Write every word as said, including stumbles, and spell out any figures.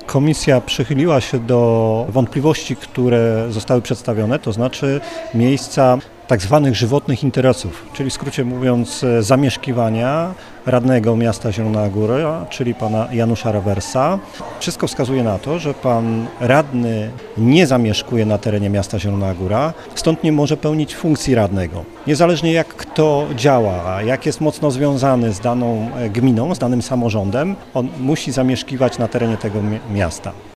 Komisja przychyliła się do wątpliwości, które zostały przedstawione, to znaczy miejsca tak zwanych żywotnych interesów, czyli w skrócie mówiąc zamieszkiwania radnego miasta Zielona Góra, czyli pana Janusza Rewersa. Wszystko wskazuje na to, że pan radny nie zamieszkuje na terenie miasta Zielona Góra, stąd nie może pełnić funkcji radnego. Niezależnie jak kto działa, jak jest mocno związany z daną gminą, z danym samorządem, on musi zamieszkiwać na terenie tego miasta.